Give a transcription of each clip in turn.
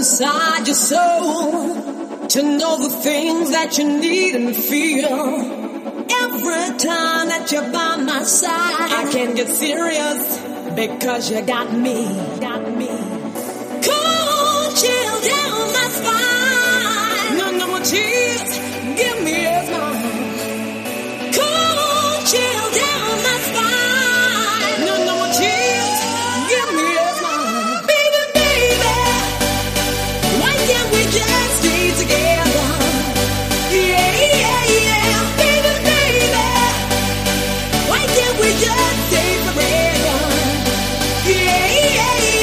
inside your soul to know the things that you need and feel. Every time that you're by my side, I can get serious because you got me. Cold chill down my spine. No more tears, give me a smile. Cold chill down my spine. No more tears, give me a smile. Baby, why can't we just stay together? Yeah. Baby, why can't we just stay forever? Yeah.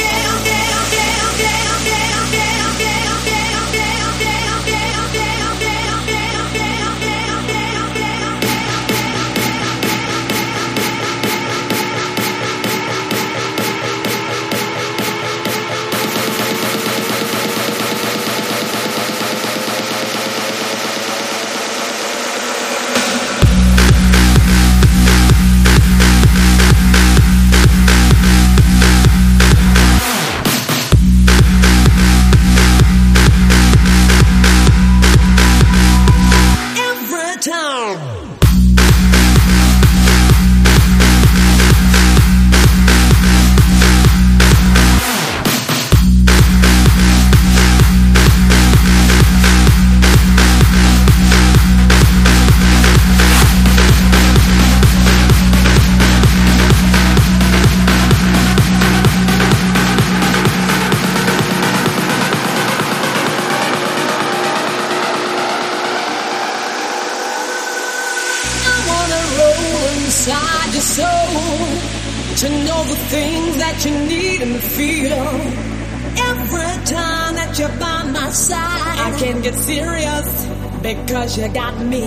Inside your soul to know the things that you need and feel. Every time that you're by my side, I can get serious because you got me.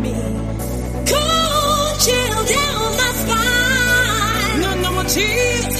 Cold chill down my spine. No more tears,